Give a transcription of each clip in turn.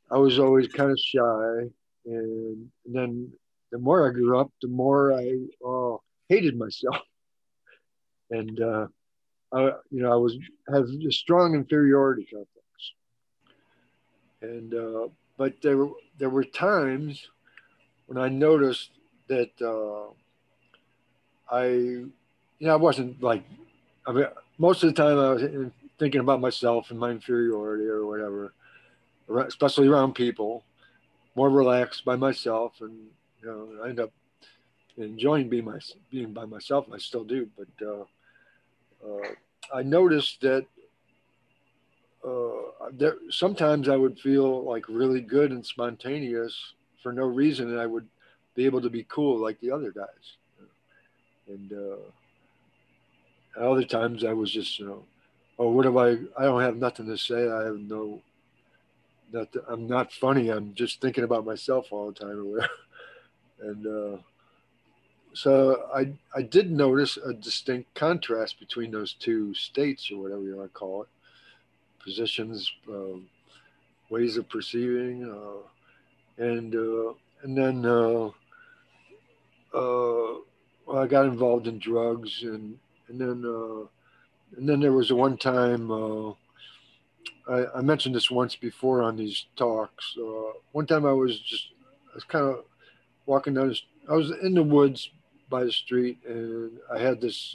I was always kind of shy, and then the more I grew up, the more I hated myself, and I was had a strong inferiority complex, and but there were times when I noticed that I wasn't like, I mean, most of the time I was thinking about myself and my inferiority or whatever, especially around people, more relaxed by myself, and I end up enjoying being by myself, and I still do. But uh, I noticed that there sometimes I would feel like really good and spontaneous for no reason, and I would be able to be cool like the other guys. And other times I was just, oh, what have I? I don't have nothing to say. I have no, not, I'm not funny. I'm just thinking about myself all the time or whatever. And so I did notice a distinct contrast between those two states, or whatever you want to call it, positions, ways of perceiving, and then well, I got involved in drugs, and then and then there was one time. I mentioned this once before on these talks. One time I was kind of walking down. I was in the woods by the street, and I had this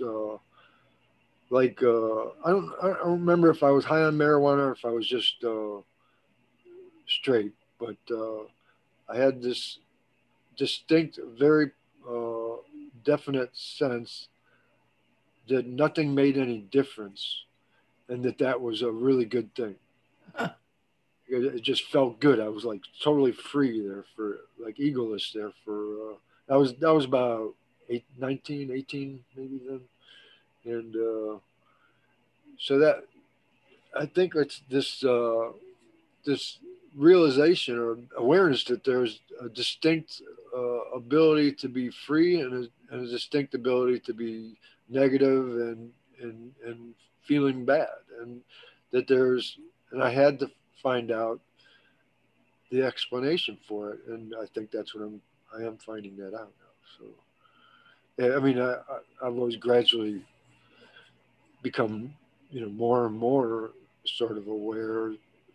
I don't remember if I was high on marijuana or if I was just straight, but I had this distinct, very uh, definite sense that nothing made any difference, and that was a really good thing. It just felt good. I was like totally free there for like egoless there for that was about 19, 18 maybe then, and so that I think it's this realization or awareness that there's a distinct ability to be free and a distinct ability to be negative and feeling bad, and that there's and I had to find out the explanation for it, and I think that's what I am finding that out now. So yeah, I mean I've always gradually become more and more sort of aware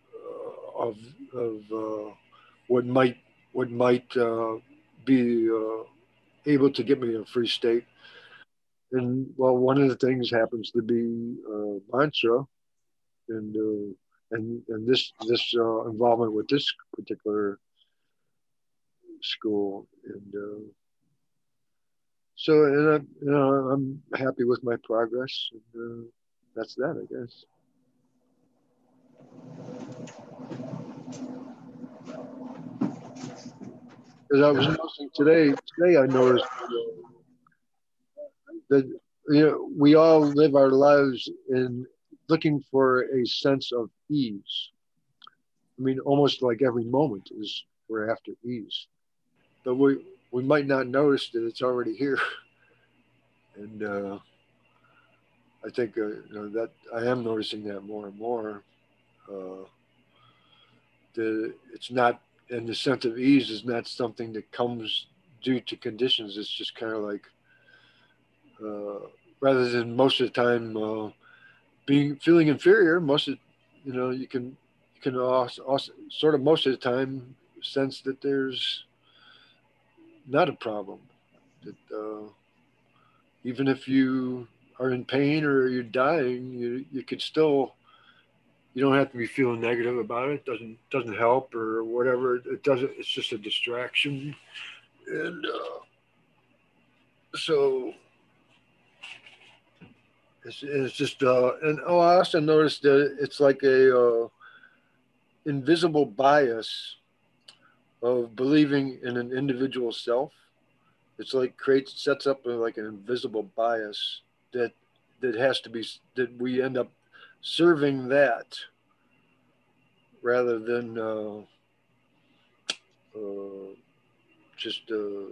of what might what might be able to get me in a free state. And well, one of the things happens to be mantra, and this involvement with this particular school, and so I'm happy with my progress, and that's that, I guess. As I was noticing today I noticed that we all live our lives in looking for a sense of ease. I mean, almost like every moment is we're after ease, but we might not notice that it's already here. And I think that I am noticing that more and more. Uh, that it's not, and the sense of ease is not something that comes due to conditions. It's just kind of like uh, rather than most of the time being feeling inferior. Most of you can also sort of most of the time sense that there's not a problem. That even if you are in pain or you're dying, you could still, you don't have to be feeling negative about it. It doesn't help or whatever. It doesn't. It's just a distraction, and so it's just and oh, I also noticed that it's like a invisible bias of believing in an individual self. It's like creates sets up like an invisible bias that has to be, that we end up serving that rather than uh, just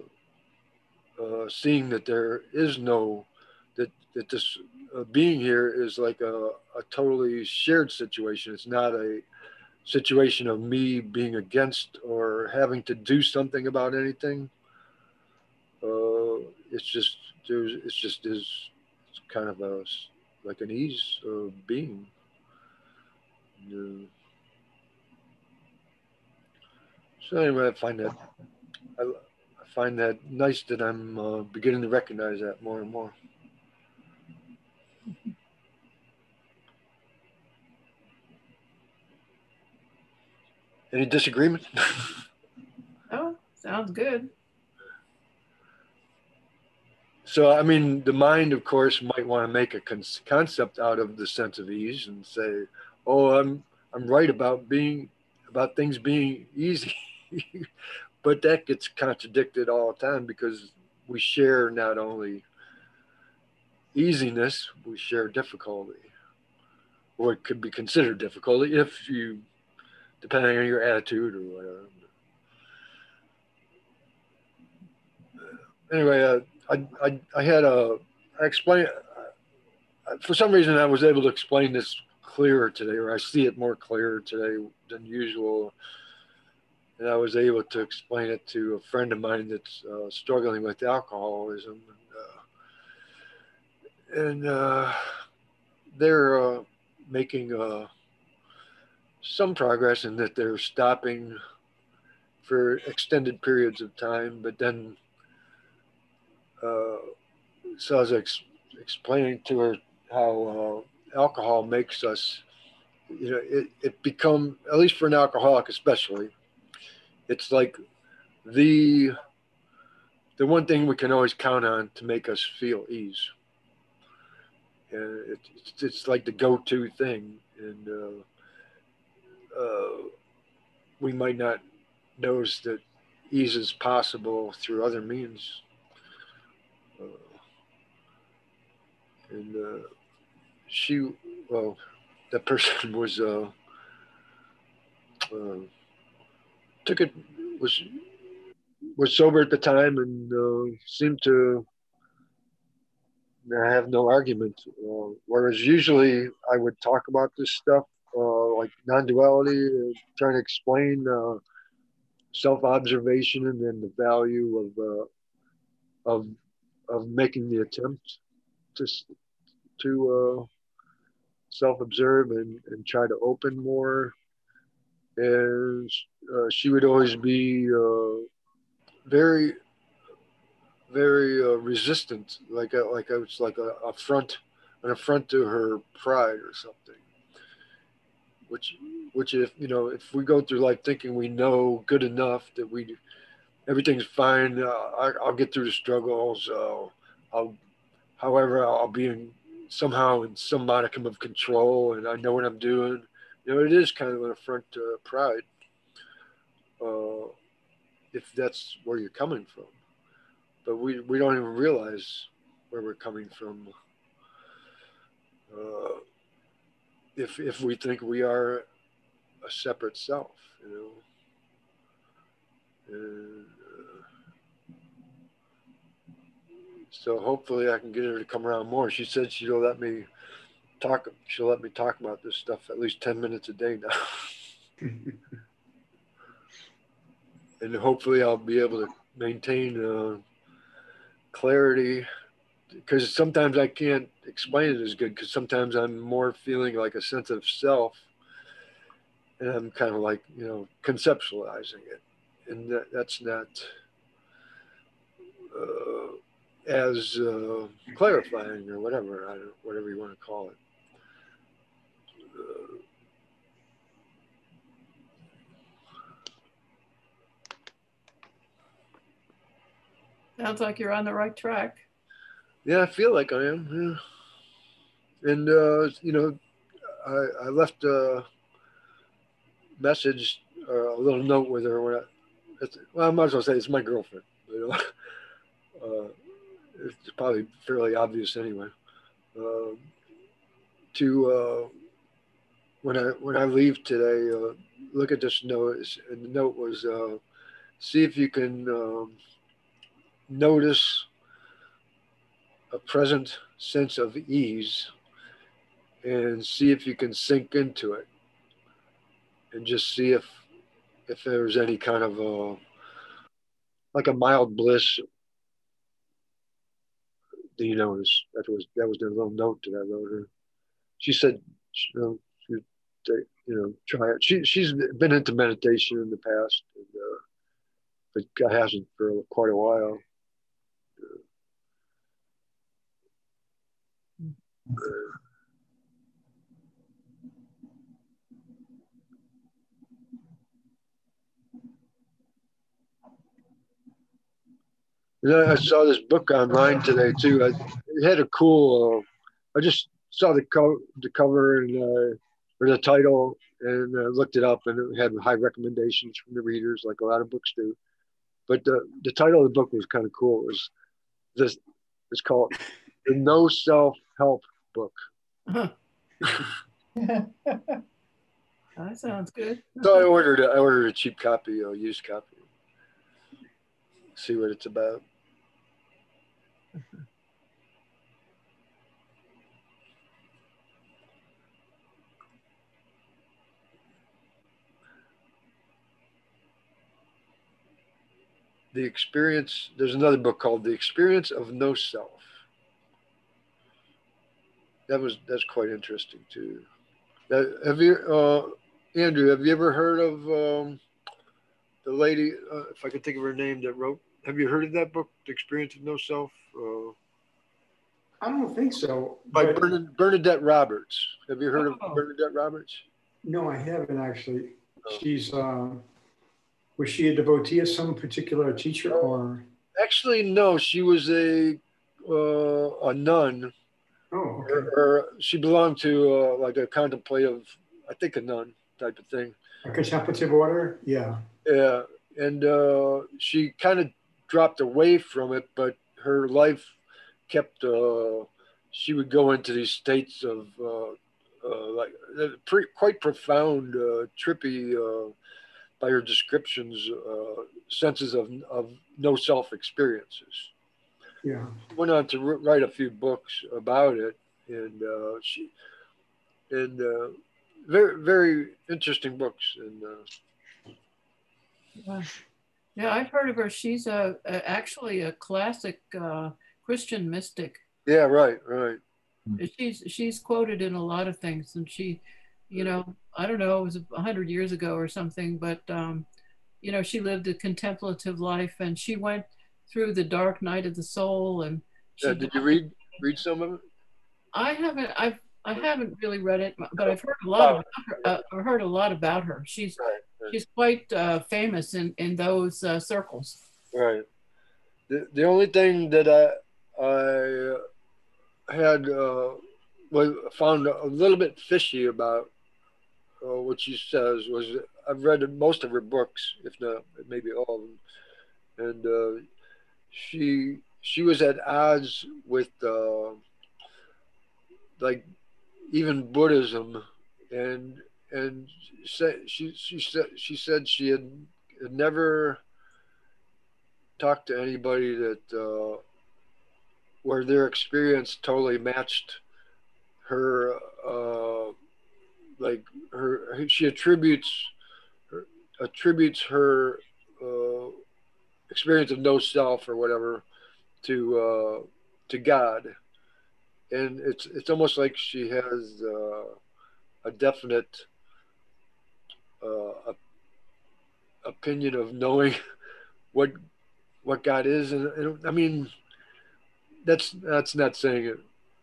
seeing that there is no, that this being here is like a totally shared situation. It's not a situation of me being against or having to do something about anything. It's just it's kind of a like an ease of being. Uh, so anyway, I find that nice that I'm beginning to recognize that more and more. Any disagreement? Oh, sounds good. So, I mean, the mind, of course, might want to make a concept out of the sense of ease and say, "Oh, I'm right about things being easy," but that gets contradicted all the time because we share not only easiness, we share difficulty, or it could be considered difficulty if you, depending on your attitude or whatever. Anyway, I had I explained for some reason I was able to explain this clearer today, or I see it more clearer today than usual. And I was able to explain it to a friend of mine that's struggling with alcoholism, and they're making some progress in that they're stopping for extended periods of time, but then uh, so I was explaining to her how alcohol makes us, it become, at least for an alcoholic especially, it's like the the one thing we can always count on to make us feel ease. And it's like the go-to thing, and we might not notice that ease is possible through other means. Uh, and she, well, that person was uh, took it was was sober at the time and seemed to have no argument. Whereas usually I would talk about this stuff like non-duality, trying to explain self-observation and then the value of of making the attempt to self-observe and try to open more. And she would always be very resistant, like I was like an affront to her pride or something. Which which if we go through life thinking we know good enough that we everything's fine, I'll get through the struggles. I'll however I'll be in somehow in some modicum of control, and I know what I'm doing. It is kind of an affront to pride, uh, if that's where you're coming from. But we don't even realize where we're coming from uh, if we think we are a separate self, And, so hopefully I can get her to come around more. She said she'll let me talk. She'll let me talk about this stuff at least 10 minutes a day now, and hopefully I'll be able to maintain clarity because sometimes I can't explain it as good because sometimes I'm more feeling like a sense of self, and I'm kind of like conceptualizing it, and that's not uh, as clarifying or whatever whatever you want to call it. Uh, Sounds like you're on the right track. yeah, I feel like I am. Yeah. And I left a message or a little note with her when well, I might as well say it's my girlfriend. Uh, it's probably fairly obvious anyway. Uh, to when I leave today, look at this note. And the note was, see if you can notice a present sense of ease and see if you can sink into it. and just see if there's any kind of like a mild bliss that you notice. That was the little note that I wrote her. She said, she would, try it. She's been into meditation in the past, but hasn't for quite a while. I saw this book online today too. It had a cool. I just saw the cover and or the title, and looked it up, and it had high recommendations from the readers, like a lot of books do. But the title of the book was kind of cool. It was this. It's called the No Self Help Book. That sounds good. So I ordered a cheap copy, a used copy. See what it's about. The experience. There's another book called The Experience of No Self. That's quite interesting too. Have you, Andrew? Have you ever heard of the lady? If I could think of her name, that wrote. Have you heard of that book, The Experience of No Self? I don't think so. By Bernadette Roberts. Have you heard of Bernadette Roberts? No, I haven't actually. She's was she a devotee of some particular teacher or? Actually, no. She was a nun. Oh, okay. She belonged to like a contemplative, I think a nun type of thing. A contemplative order, yeah. Yeah, and she kind of dropped away from it, but her life kept. She would go into these states of like quite profound, trippy, by her descriptions, senses of no self experiences. Yeah. Went on to write a few books about it, and very very interesting books. And yeah, I've heard of her. She's actually a classic Christian mystic. Yeah, right. She's quoted in a lot of things, and she, I don't know, it was 100 years ago or something, but she lived a contemplative life, and she went through the dark night of the soul. And did you read some of it? I haven't really read it, but I've heard a lot about her. I've heard a lot about her. She's quite famous in those circles. Right. The only thing that I had found a little bit fishy about what she says was, I've read most of her books, if not maybe all of them, and she was at odds with like even Buddhism, and she said she had never talked to anybody that where their experience totally matched her. Like she attributes her experience of no self or whatever to God, and it's almost like she has a definite opinion of knowing what God is, and I mean that's not saying it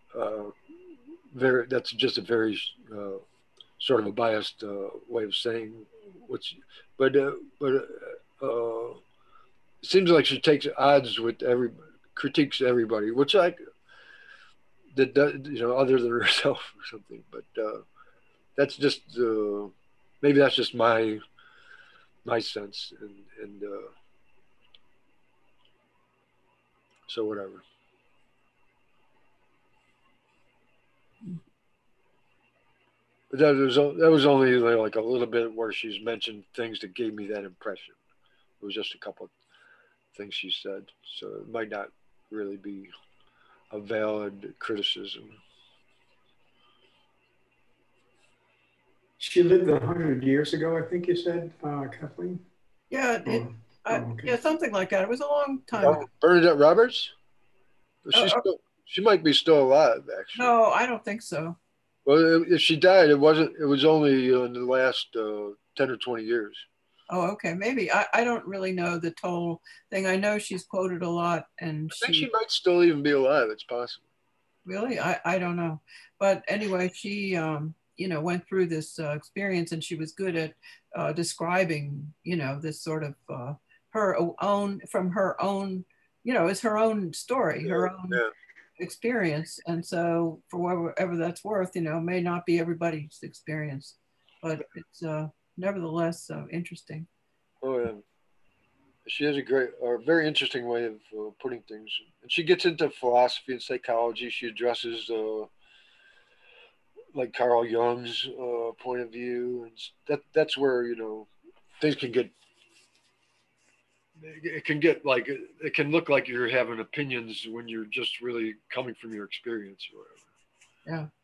very. That's just a very sort of a biased way of saying what's, but it seems like she takes odds with critiques everybody, which that does, other than herself or something. But that's just maybe that's just my sense, and so whatever. But that was only like a little bit where she's mentioned things that gave me that impression. It was just a couple of things she said, so it might not really be a valid criticism. She lived 100 years ago, I think you said, Kathleen? Yeah, Okay. yeah, something like that. It was a long time ago. Bernadette Roberts? Uh, She might be still alive, actually. No, I don't think so. Well, if she died, it was only in the last 10 or 20 years. Oh, okay, maybe. I don't really know the total thing. I know she's quoted a lot, and I think she might still even be alive. It's possible. Really, I don't know. But anyway, she went through this experience, and she was good at describing this sort of her own, from her own, it's her own story, her own experience. And so for whatever that's worth, may not be everybody's experience, but it's nevertheless interesting. Oh yeah, she has a very interesting way of putting things, and she gets into philosophy and psychology. She addresses like Carl Jung's point of view, and that's where things can get. It can get like it can look like you're having opinions when you're just really coming from your experience or whatever. Yeah.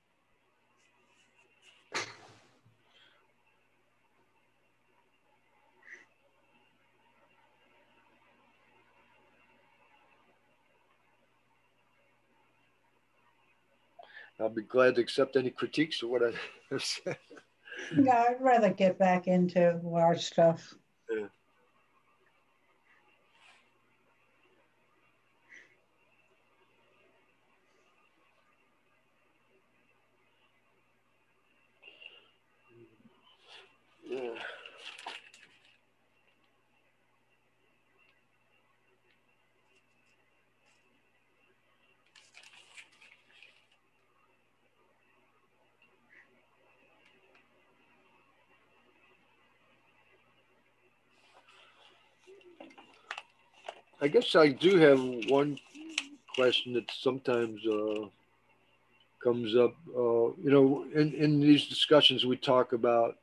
I'll be glad to accept any critiques of what I have said. Yeah, I'd rather get back into our stuff. Yeah. Yeah. I guess I do have one question that sometimes comes up. In these discussions, we talk about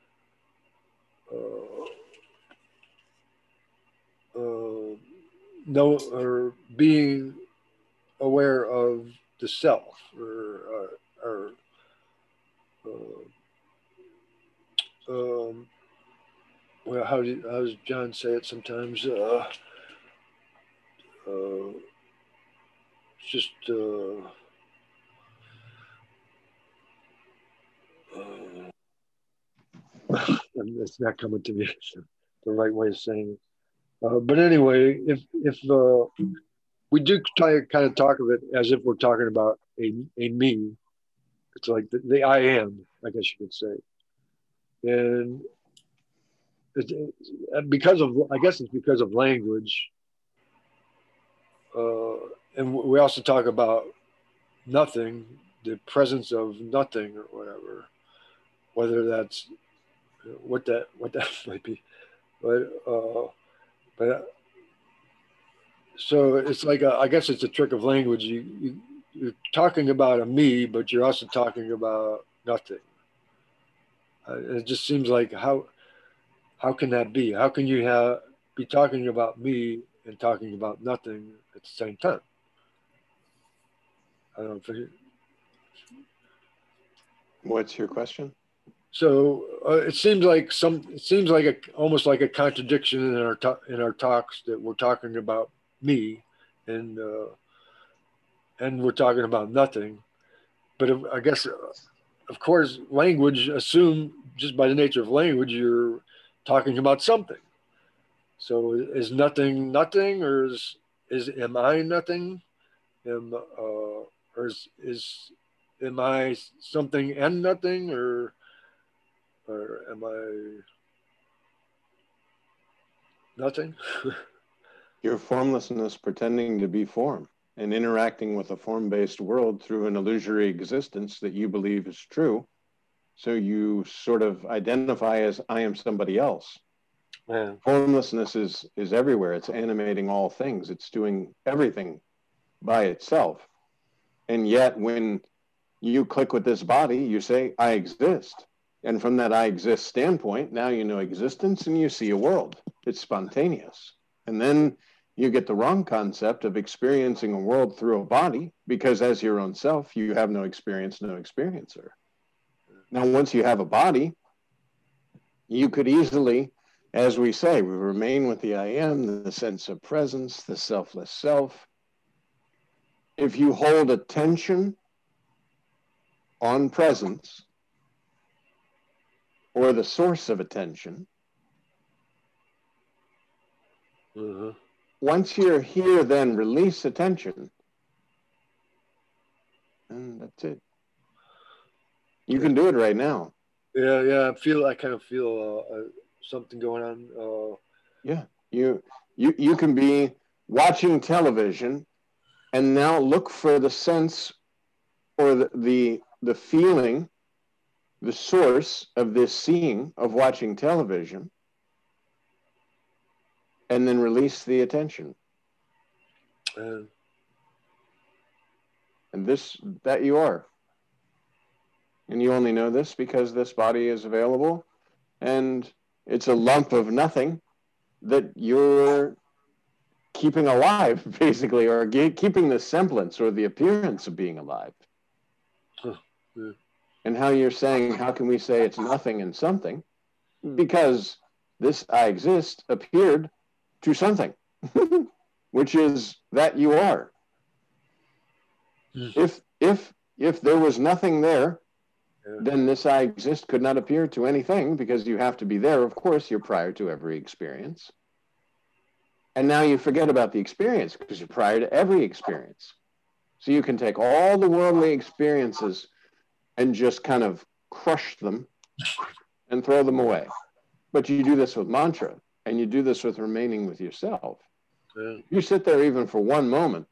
or being aware of the self, or well, how does John say it sometimes? Just it's not coming to me the right way of saying it. But anyway, if we do kind of talk of it as if we're talking about a me, it's like the I am, I guess you could say, and I guess it's because of language, and we also talk about nothing, the presence of nothing or whatever, whether that's what that might be, but so it's like I guess it's a trick of language. You're talking about a me, but you're also talking about nothing. It just seems like how can that be? How can you be talking about me and talking about nothing at the same time? I don't know. What's your question? So it seems like almost like a contradiction in our talks, that we're talking about me and we're talking about nothing. But I guess, of course, language just by the nature of language, you're talking about something. So is nothing nothing, or am I nothing? Or am I something and nothing, or am I nothing? Your formlessness pretending to be form and interacting with a form-based world through an illusory existence that you believe is true. So you sort of identify as I am somebody else. Yeah. Formlessness is everywhere. It's animating all things. It's doing everything by itself. And yet when you click with this body, you say, I exist. And from that I exist standpoint, now you know existence and you see a world. It's spontaneous. And then you get the wrong concept of experiencing a world through a body, because as your own self, you have no experience, no experiencer. Now, once you have a body, you could easily, as we say, we remain with the I am, the sense of presence, the selfless self. If you hold attention on presence, or the source of attention, once you're here, then release attention, and that's it. You can do it right now. Yeah. I kind of feel something going on. Yeah, you can be watching television, and now look for the sense or the feeling, the source of this seeing of watching television, and then release the attention. And that you are. And you only know this because this body is available, and it's a lump of nothing that you're keeping alive, basically, or keeping the semblance or the appearance of being alive. Yeah. And how you're saying, how can we say it's nothing and something? Because this I exist appeared to something, which is that you are. If there was nothing there, then this I exist could not appear to anything, because you have to be there. Of course, you're prior to every experience. And now you forget about the experience because you're prior to every experience. So you can take all the worldly experiences and just kind of crush them and throw them away. But you do this with mantra, and you do this with remaining with yourself. Yeah. You sit there even for one moment,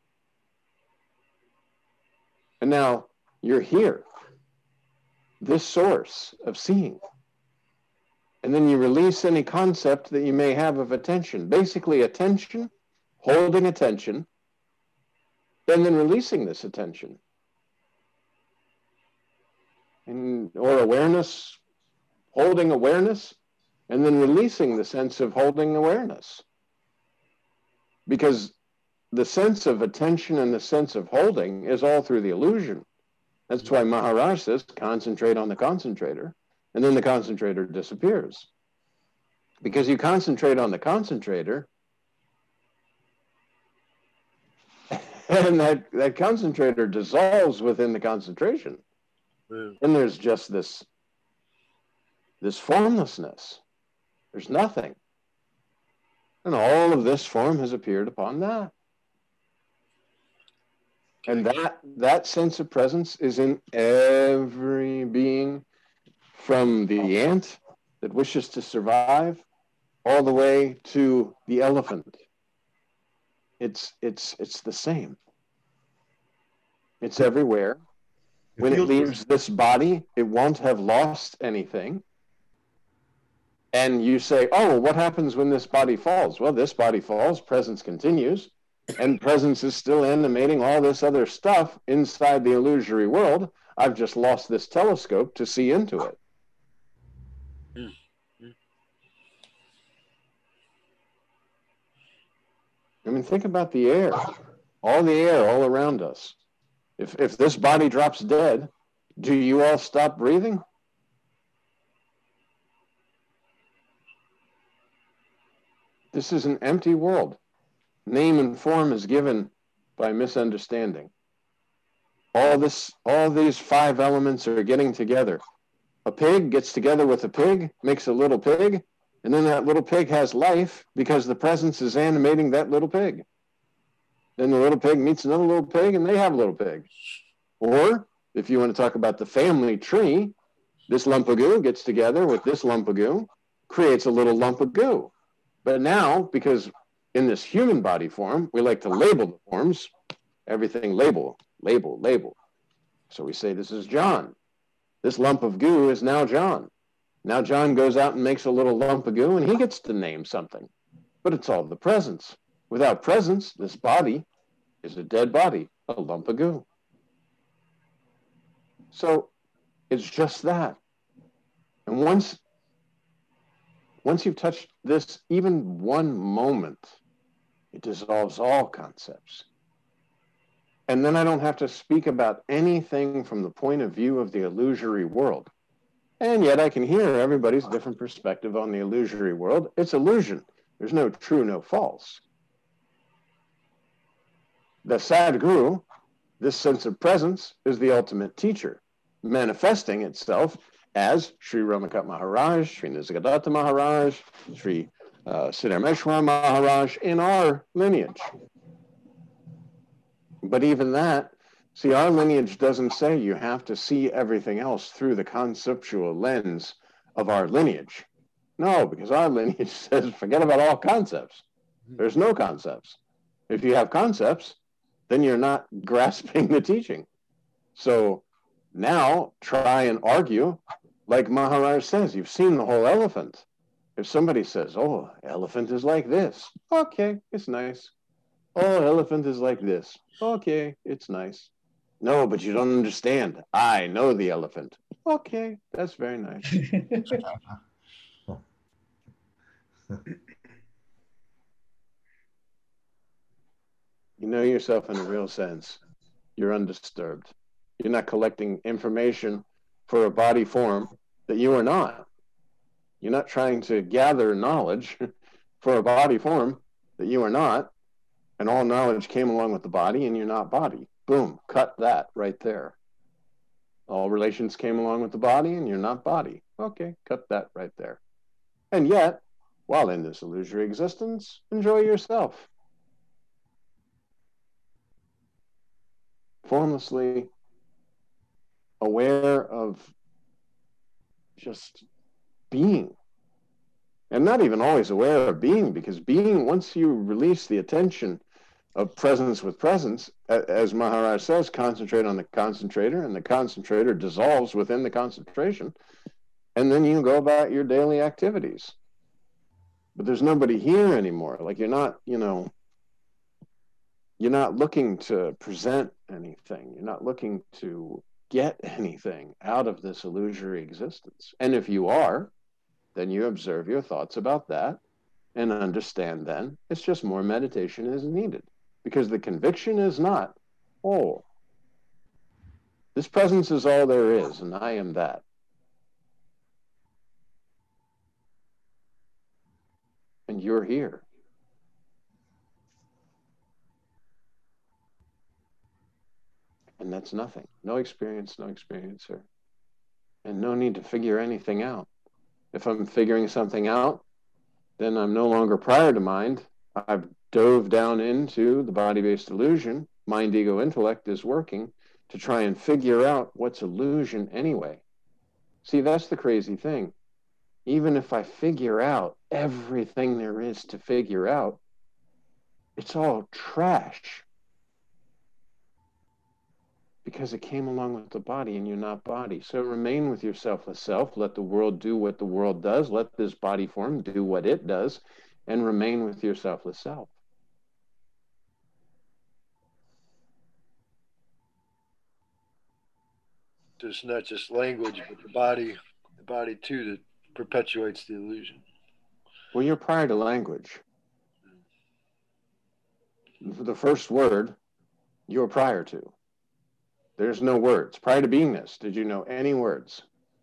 and now you're here, this source of seeing. And then you release any concept that you may have of attention. Basically, attention, holding attention, and then releasing this attention. Or awareness, holding awareness, and then releasing the sense of holding awareness. Because the sense of attention and the sense of holding is all through the illusion. That's why Maharaj says, concentrate on the concentrator, and then the concentrator disappears. Because you concentrate on the concentrator, and that concentrator dissolves within the concentration. And there's just this formlessness. There's nothing. And all of this form has appeared upon that. And that sense of presence is in every being, from the ant that wishes to survive all the way to the elephant. It's the same. It's everywhere. When it leaves this body, it won't have lost anything. And you say, oh, what happens when this body falls? Well, this body falls, presence continues, and presence is still animating all this other stuff inside the illusory world. I've just lost this telescope to see into it. I mean, think about the air, all around us. If this body drops dead, do you all stop breathing? This is an empty world. Name and form is given by misunderstanding. All these five elements are getting together. A pig gets together with a pig, makes a little pig, and then that little pig has life because the presence is animating that little pig. Then the little pig meets another little pig, and they have a little pig. Or, if you want to talk about the family tree, this lump of goo gets together with this lump of goo, creates a little lump of goo. But now, because in this human body form, we like to label the forms, everything label, label, label. So we say, this is John. This lump of goo is now John. Now John goes out and makes a little lump of goo, and he gets to name something. But it's all the presence. Without presence, this body is a dead body, a lump of goo. So it's just that. And once you've touched this even one moment, it dissolves all concepts. And then I don't have to speak about anything from the point of view of the illusory world. And yet I can hear everybody's different perspective on the illusory world. It's illusion. There's no true, no false. The Sadguru, this sense of presence, is the ultimate teacher, manifesting itself as Sri Ramakat Maharaj, Sri Nisargadatta Maharaj, Sri Siddharameshwar Maharaj in our lineage. But even that, see, our lineage doesn't say you have to see everything else through the conceptual lens of our lineage. No, because our lineage says forget about all concepts. There's no concepts. If you have concepts, then you're not grasping the teaching. So now try and argue, like Maharaj says, you've seen the whole elephant. If somebody says, oh, elephant is like this, okay, it's nice. Oh, elephant is like this. Okay, it's nice. No, but you don't understand. I know the elephant. Okay, that's very nice. You know yourself in a real sense. You're undisturbed. You're not collecting information for a body form that you are not. You're not trying to gather knowledge for a body form that you are not. And all knowledge came along with the body and you're not body. Boom, cut that right there. All relations came along with the body and you're not body. Okay, cut that right there. And yet, while in this illusory existence, enjoy yourself. Formlessly aware of just being. And not even always aware of being, because being, once you release the attention of presence with presence, as Maharaj says, concentrate on the concentrator, and the concentrator dissolves within the concentration, and then you go about your daily activities. But there's nobody here anymore. Like you're not, you're not looking to present anything. You're not looking to get anything out of this illusory existence. And if you are, then you observe your thoughts about that and understand then it's just more meditation is needed. Because the conviction is not, oh, this presence is all there is, and I am that. And you're here. And that's nothing. No experience, no experiencer. And no need to figure anything out. If I'm figuring something out, then I'm no longer prior to mind. I've dove down into the body-based illusion. Mind, ego, intellect is working to try and figure out what's illusion anyway. See, that's the crazy thing. Even if I figure out everything there is to figure out, it's all trash. Because it came along with the body and you're not body. So remain with your selfless self. Let the world do what the world does. Let this body form do what it does. And remain with your selfless self. There's not just language, but the body too, that perpetuates the illusion. Well, you're prior to language. The first word, you're prior to. There's no words. Prior to beingness, did you know any words?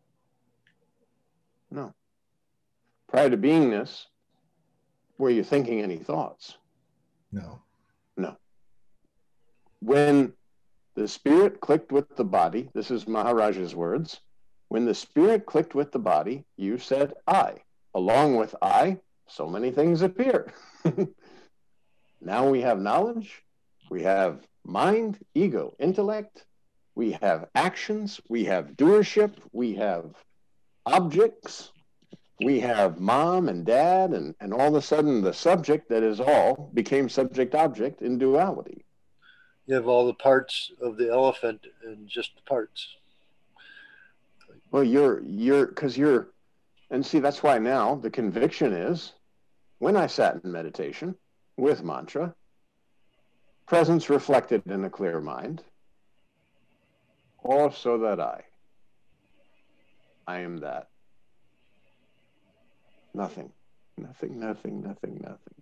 No. Prior to beingness, were you thinking any thoughts? No. No. When the spirit clicked with the body, this is Maharaj's words, when the spirit clicked with the body, you said I. Along with I, so many things appear. Now we have knowledge, we have mind, ego, intellect, we have actions, we have doership, we have objects, we have mom and dad, and all of a sudden the subject that is all became subject-object in duality. You have all the parts of the elephant and just the parts. Well, and see, that's why now the conviction is, when I sat in meditation with mantra, presence reflected in a clear mind, or so that I am that. Nothing, nothing, nothing, nothing, nothing.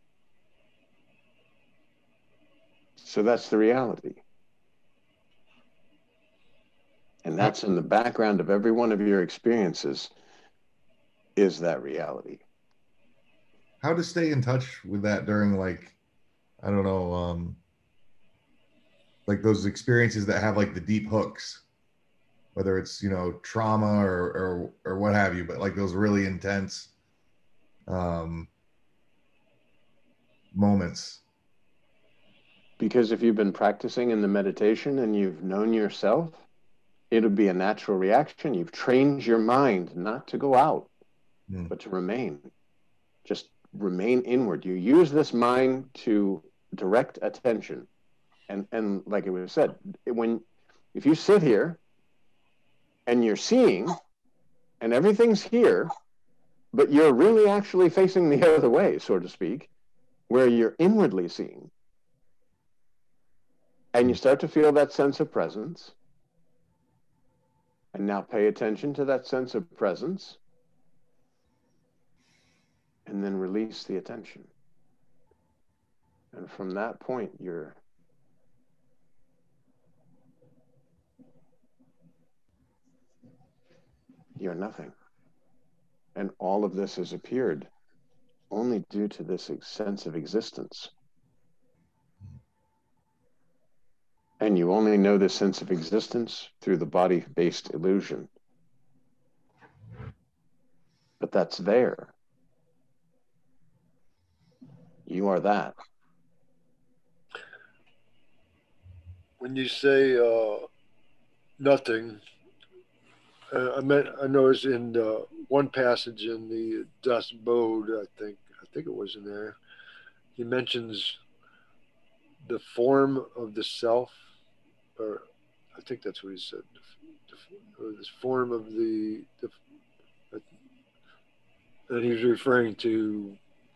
So that's the reality. And that's in the background of every one of your experiences is that reality. How to stay in touch with that during, like, I don't know, like those experiences that have like the deep hooks, whether it's, you know, trauma or what have you, but like those really intense moments. Because if you've been practicing in the meditation and you've known yourself, it'll be a natural reaction. You've trained your mind not to go out, but to remain. Just remain inward. You use this mind to direct attention. And like it was said, if you sit here and you're seeing and everything's here, but you're really actually facing the other way, so to speak, where you're inwardly seeing, and you start to feel that sense of presence, and now pay attention to that sense of presence, and then release the attention. And from that point, you're nothing. And all of this has appeared only due to this sense of existence. And you only know this sense of existence through the body-based illusion. But that's there. You are that. When you say nothing, I noticed in one passage in the Das Bode, I think it was in there, he mentions the form of the self, or I think that's what he said, or this form of the and he was referring to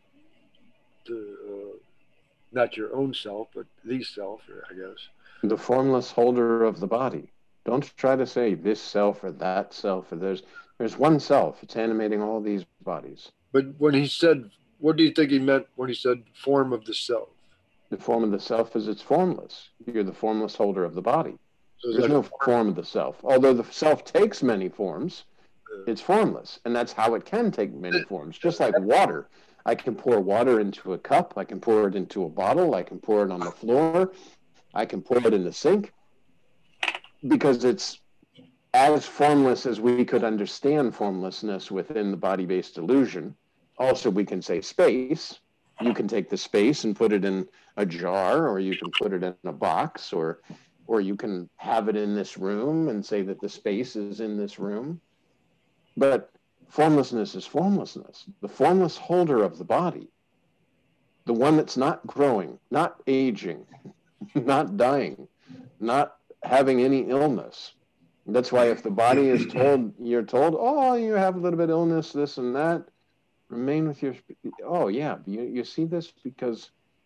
the not your own self, but the self, I guess. The formless holder of the body. Don't try to say this self or that self, or there's one self. It's animating all these bodies. But when he said, what do you think he meant when he said form of the self? The form of the self is it's formless. You're the formless holder of the body. So there's no form of the self. Although the self takes many forms, it's formless. And that's how it can take many forms. Just like water. I can pour water into a cup. I can pour it into a bottle. I can pour it on the floor. I can pour it in the sink. Because it's as formless as we could understand formlessness within the body-based illusion. Also, we can say space. You can take the space and put it in a jar, or you can put it in a box, or you can have it in this room and say that the space is in this room. But formlessness is formlessness. The formless holder of the body, the one that's not growing, not aging, not dying, not having any illness. That's why if the body is told, you're told, oh, you have a little bit of illness, this and that, remain with your, oh yeah, you see this because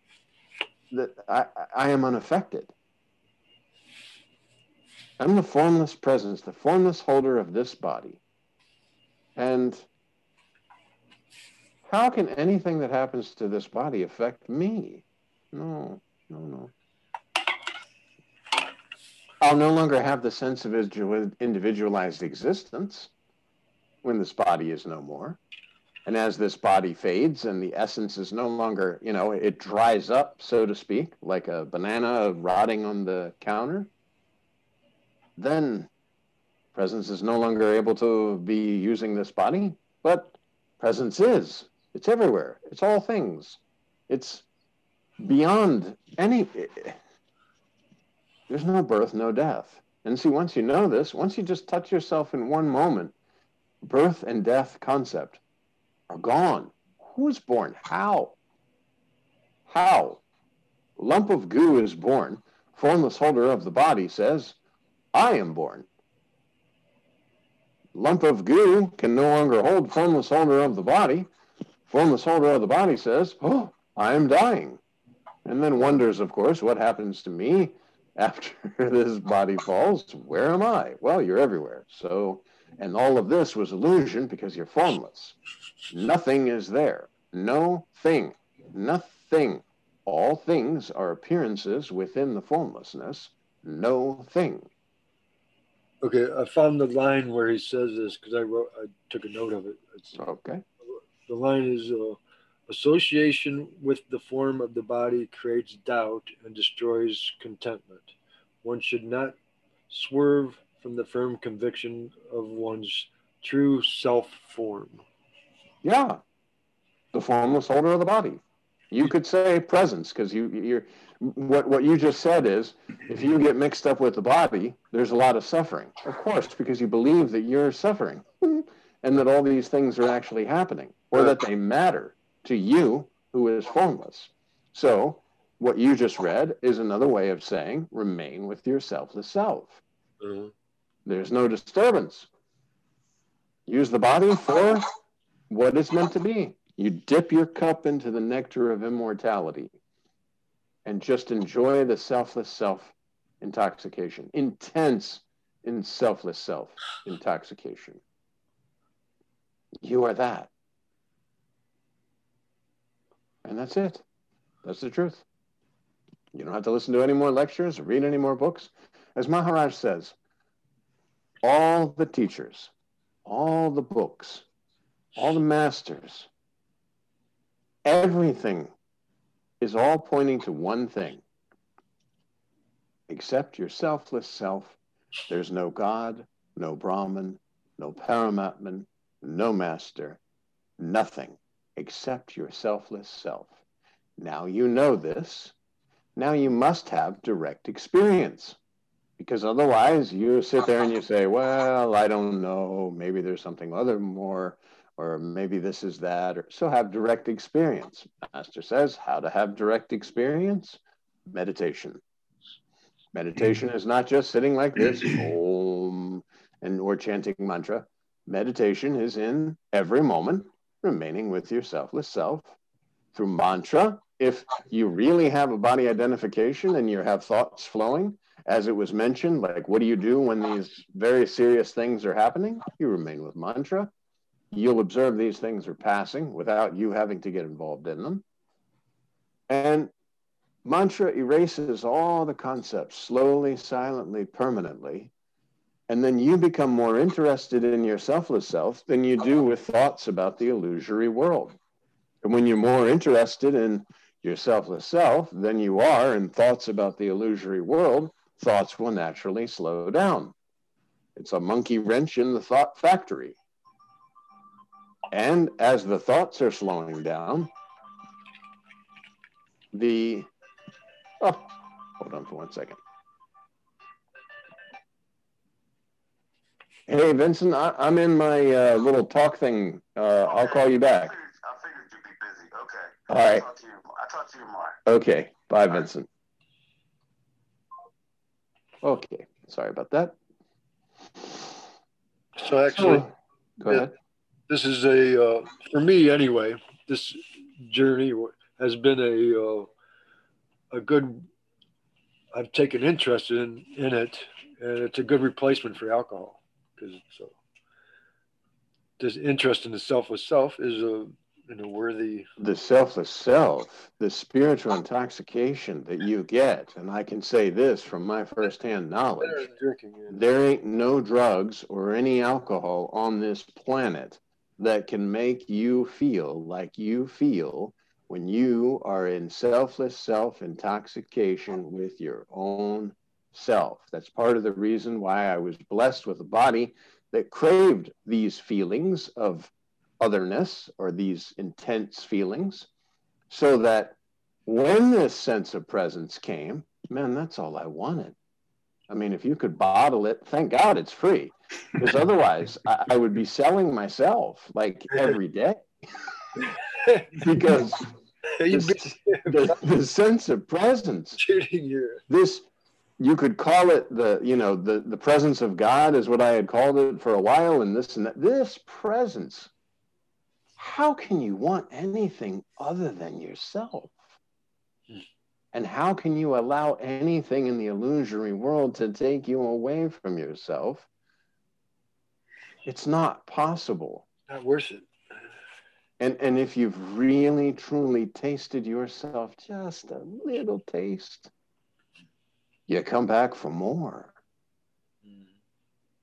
I am unaffected. I'm the formless presence, the formless holder of this body. And how can anything that happens to this body affect me? No. I'll no longer have the sense of individualized existence when this body is no more. And as this body fades and the essence is no longer, it dries up, so to speak, like a banana rotting on the counter, then presence is no longer able to be using this body, but presence is. It's everywhere. It's all things. It's beyond any... There's no birth, no death. And see, once you know this, once you just touch yourself in one moment, birth and death concept are gone. Who's born? How? How? Lump of goo is born. Formless holder of the body says, I am born. Lump of goo can no longer hold formless holder of the body. Formless holder of the body says, oh, I am dying. And then wonders, of course, what happens to me after this body falls? Where am I? Well, you're everywhere. So, and all of this was illusion because you're formless. Nothing is there. No thing. Nothing. All things are appearances within the formlessness. No thing. Okay, I found the line where he says this because I took a note of it. Okay. The line is association with the form of the body creates doubt and destroys contentment. One should not swerve from the firm conviction of one's true self form. Yeah. The formless holder of the body. You could say presence because you're what you just said is if you get mixed up with the body, there's a lot of suffering. Of course, because you believe that you're suffering and that all these things are actually happening or that they matter to you who is formless. So what you just read is another way of saying remain with your selfless self. There's no disturbance. Use the body for what it's meant to be. You dip your cup into the nectar of immortality and just enjoy the selfless self intoxication, intense in selfless self intoxication. You are that. And that's it. That's the truth. You don't have to listen to any more lectures or read any more books. As Maharaj says, all the teachers, all the books, all the masters, everything is all pointing to one thing. Accept your selfless self. There's no God, no Brahman, no Paramatman, no master, nothing except your selfless self. Now you know this. Now you must have direct experience. Because otherwise you sit there and you say, well, I don't know, maybe there's something other more, or maybe this is that, or so have direct experience. Master says how to have direct experience? Meditation. Meditation is not just sitting like this, Om, and or chanting mantra. Meditation is in every moment, remaining with your selfless self through mantra. If you really have a body identification and you have thoughts flowing, as it was mentioned, like what do you do when these very serious things are happening? You remain with mantra. You'll observe these things are passing without you having to get involved in them. And mantra erases all the concepts slowly, silently, permanently. And then you become more interested in your selfless self than you do with thoughts about the illusory world. And when you're more interested in your selfless self than you are in thoughts about the illusory world, thoughts will naturally slow down. It's a monkey wrench in the thought factory. And as the thoughts are slowing down, hold on for 1 second. Hey, Vincent, I'm in my little talk thing. I'll call you back. I figured you'd be busy. Okay. All right. I'll talk to you tomorrow. Okay. Bye, Vincent. Okay. Sorry about that. So actually, go ahead. This is for me anyway, this journey has been a good, I've taken interest in it, and it's a good replacement for alcohol. Because this interest in the selfless self is a worthy. The selfless self, the spiritual intoxication that you get, and I can say this from my firsthand knowledge, there ain't no drugs or any alcohol on this planet that can make you feel like you feel when you are in selfless self intoxication with your own self. That's part of the reason why I was blessed with a body that craved these feelings of otherness or these intense feelings, so that when this sense of presence came, man, that's all I wanted. I mean, if you could bottle it, thank God it's free, because otherwise I would be selling myself like every day. Because the sense of presence, this, you could call it the presence of God is what I had called it for a while, and this and that. This presence, how can you want anything other than yourself? And how can you allow anything in the illusory world to take you away from yourself? It's not possible. Not worth it. And if you've really, truly tasted yourself just a little taste, you come back for more.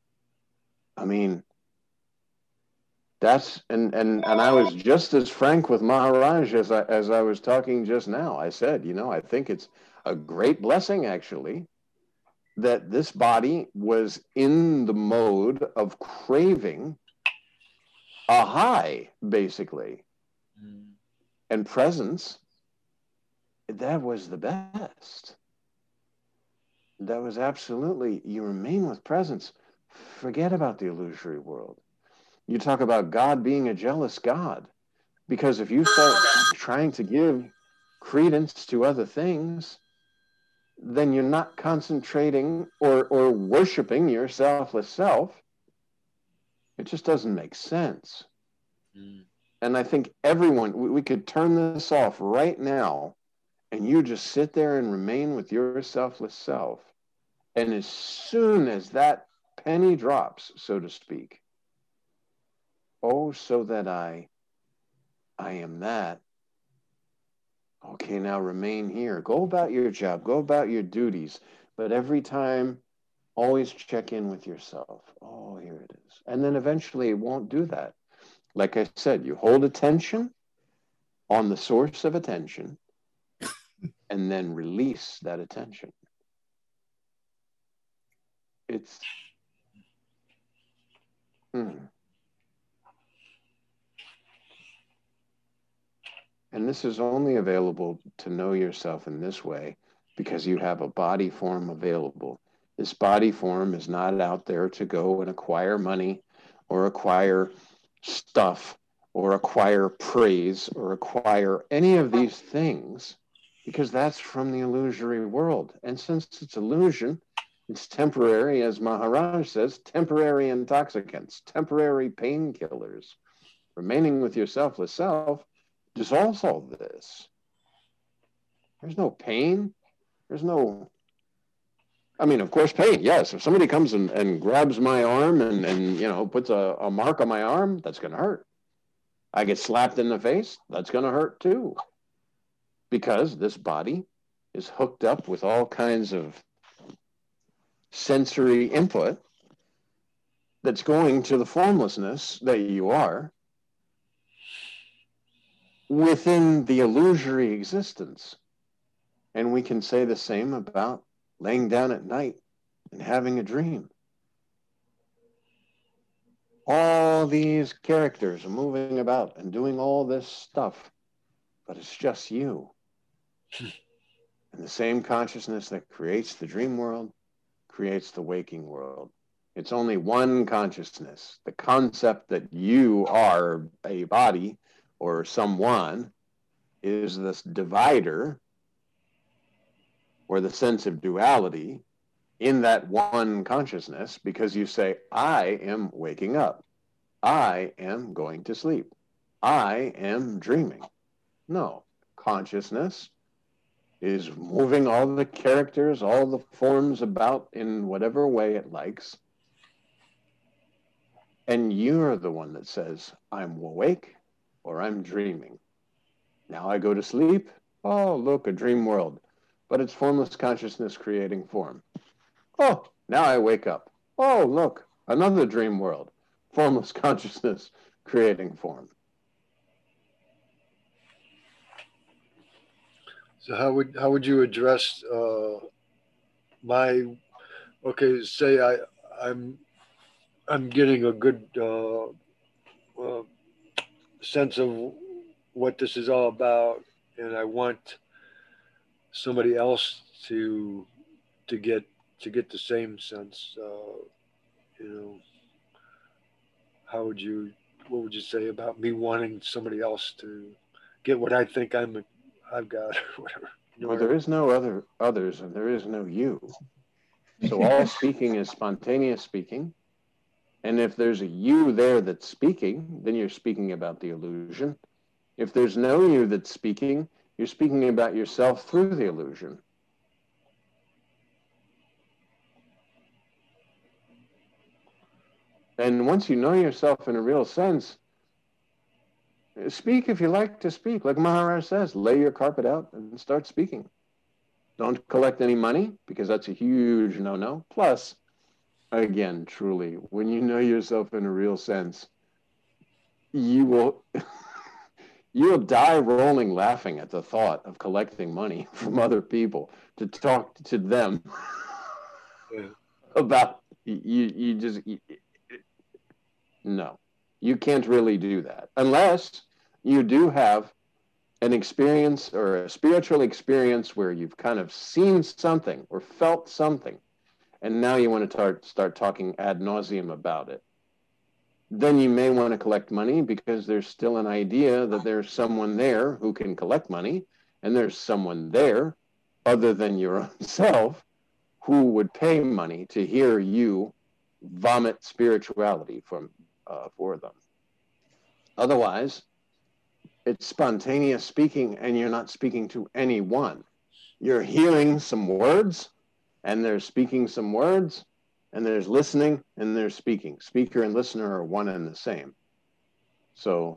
I mean, that's, and I was just as frank with Maharaj as I was talking just now. I said, you know, I think it's a great blessing, actually, that this body was in the mode of craving a high, basically, and presence. That was the best. That was absolutely, you remain with presence. Forget about the illusory world. You talk about God being a jealous God, because if you start trying to give credence to other things, then you're not concentrating or worshiping your selfless self. It just doesn't make sense. And I think everyone, we could turn this off right now, and you just sit there and remain with your selfless self. And as soon as that penny drops, so to speak, oh, so that I am that. Okay, now remain here. Go about your job, go about your duties. But every time, always check in with yourself. Oh, here it is. And then eventually it won't do that. Like I said, you hold attention on the source of attention and then release that attention. It's... And this is only available to know yourself in this way because you have a body form available. This body form is not out there to go and acquire money or acquire stuff or acquire praise or acquire any of these things, because that's from the illusory world. And since it's illusion, it's temporary, as Maharaj says, temporary intoxicants, temporary painkillers. Remaining with your selfless self dissolves all this. There's no pain. There's no, I mean, of course, pain, yes. If somebody comes and grabs my arm and you know, puts a mark on my arm, that's going to hurt. I get slapped in the face, that's going to hurt too. Because this body is hooked up with all kinds of sensory input that's going to the formlessness that you are within the illusory existence. And we can say the same about laying down at night and having a dream. All these characters are moving about and doing all this stuff, but it's just you. And the same consciousness that creates the dream world creates the waking world. It's only one consciousness. The concept that you are a body or someone is this divider or the sense of duality in that one consciousness, because you say, I am waking up. I am going to sleep. I am dreaming. No, consciousness is moving all the characters, all the forms about in whatever way it likes. And you're the one that says, I'm awake or I'm dreaming. Now I go to sleep. Oh, look, a dream world. But it's formless consciousness creating form. Oh, now I wake up. Oh, look, another dream world. Formless consciousness creating form. So how would you address my, okay, say I'm getting a good sense of what this is all about, and I want somebody else to get the same sense. You know, what would you say about me wanting somebody else to get what I think I've got, or whatever? Well, there is no others, and there is no you. So all speaking is spontaneous speaking. And if there's a you there that's speaking, then you're speaking about the illusion. If there's no you that's speaking, you're speaking about yourself through the illusion. And once you know yourself in a real sense, speak if you like to speak. Like Maharaj says, lay your carpet out and start speaking. Don't collect any money, because that's a huge no-no. Plus, again, truly, when you know yourself in a real sense, you will you'll die rolling laughing at the thought of collecting money from other people to talk to them Yeah. about no, you can't really do that unless you do have an experience or a spiritual experience where you've kind of seen something or felt something, and now you want to start talking ad nauseum about it. Then you may want to collect money because there's still an idea that there's someone there who can collect money, and there's someone there other than your own self who would pay money to hear you vomit spirituality for them. Otherwise, it's spontaneous speaking, and you're not speaking to anyone. You're hearing some words, and they're speaking some words, and there's listening, and there's speaking. Speaker and listener are one and the same. So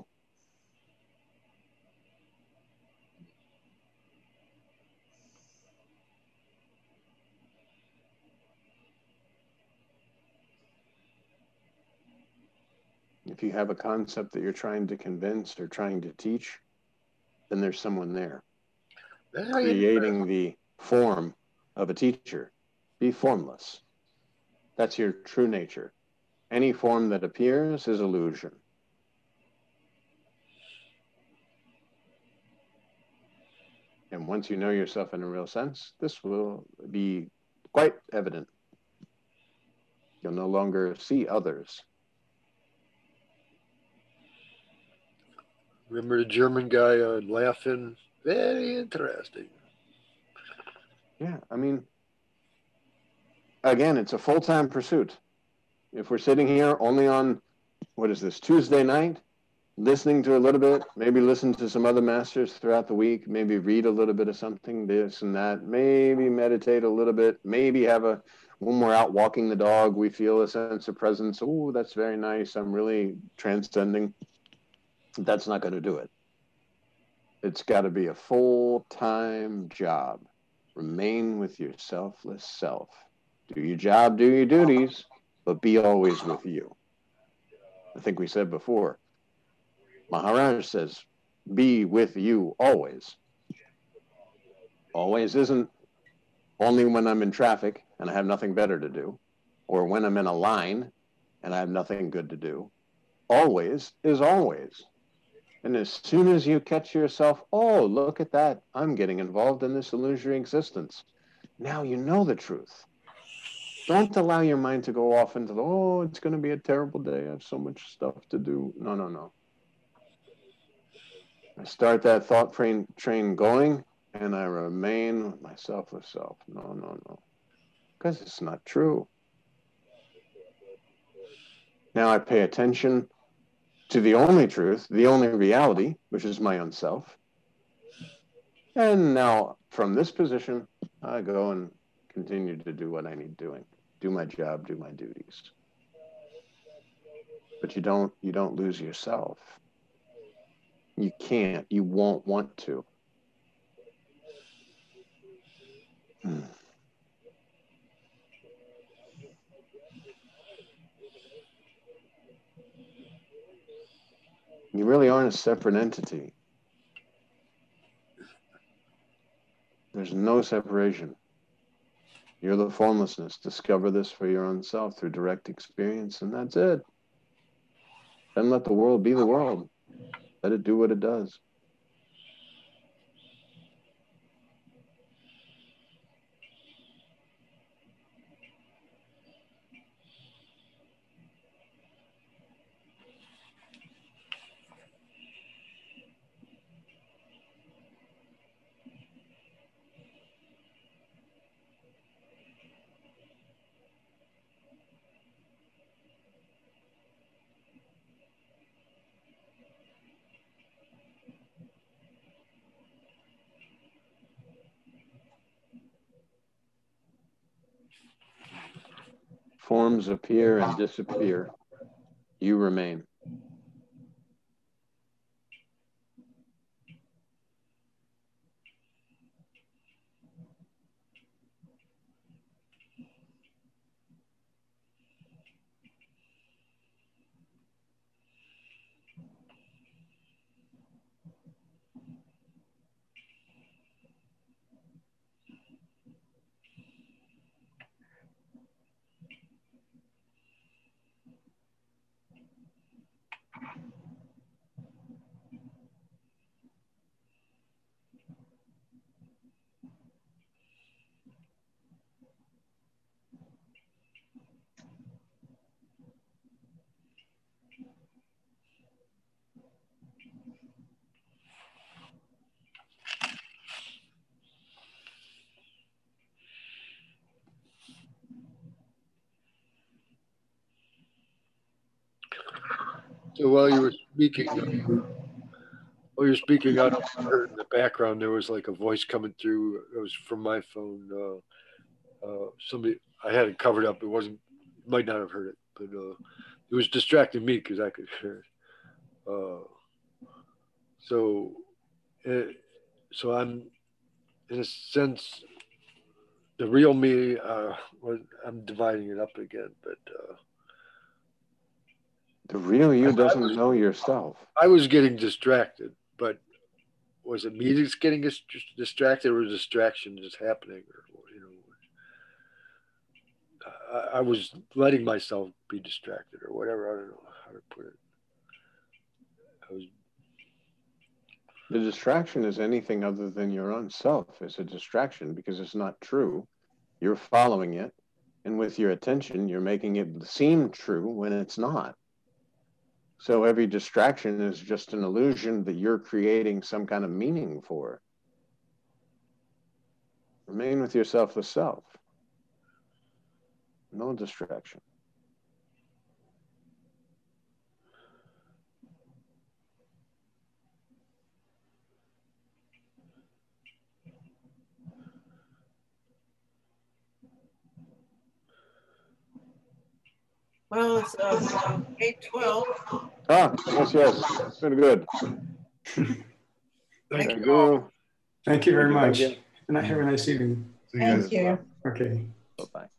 if you have a concept that you're trying to convince or trying to teach, then there's someone there creating the form of a teacher. Be formless. That's your true nature. Any form that appears is illusion. And once you know yourself in a real sense, this will be quite evident. You'll no longer see others. Remember the German guy laughing? Very interesting. Yeah, I mean, again, it's a full-time pursuit. If we're sitting here only on, what is this, Tuesday night, listening to a little bit, maybe listen to some other masters throughout the week, maybe read a little bit of something, this and that, maybe meditate a little bit, maybe when we're out walking the dog, we feel a sense of presence. Oh, that's very nice. I'm really transcending. That's not going to do it. It's got to be a full-time job. Remain with your selfless self. Do your job, do your duties, but be always with you. I think we said before, Maharaj says, be with you always. Always isn't only when I'm in traffic and I have nothing better to do, or when I'm in a line and I have nothing good to do. Always is always. And as soon as you catch yourself, oh, look at that, I'm getting involved in this illusory existence. Now you know the truth. Don't allow your mind to go off into oh, it's going to be a terrible day. I have so much stuff to do. No, no, no. I start that thought train going, and I remain with myself with self. No, no, no. Because it's not true. Now I pay attention to the only truth, the only reality, which is my own self. And now from this position, I go and continue to do what I need doing. Do my job, do my duties. But you don't lose yourself. You can't, you won't want to. You really aren't a separate entity. There's no separation. You're the formlessness. Discover this for your own self through direct experience, and that's it. Then let the world be the world. Let it do what it does. Forms appear and disappear. You remain. So while you were speaking, I heard in the background there was like a voice coming through. It was from my phone. Somebody, I had it covered up. It wasn't, might not have heard it, but it was distracting me because I could hear it. So I'm, in a sense, the real me. I'm dividing it up again, but the real you doesn't know yourself. I was getting distracted, but was it me that's getting distracted, or was distraction just happening, or you know? I was letting myself be distracted, or whatever. I don't know how to put it. The distraction is anything other than your own self. It's a distraction because it's not true. You're following it, and with your attention, you're making it seem true when it's not. So every distraction is just an illusion that you're creating some kind of meaning for. Remain with your selfless self. No distraction. Well, it's 8:12. Ah, yes. Good. Thank you, Guru. Thank you very much. Thank you. And have a nice evening. See you guys. Thank you. Okay. Bye-bye.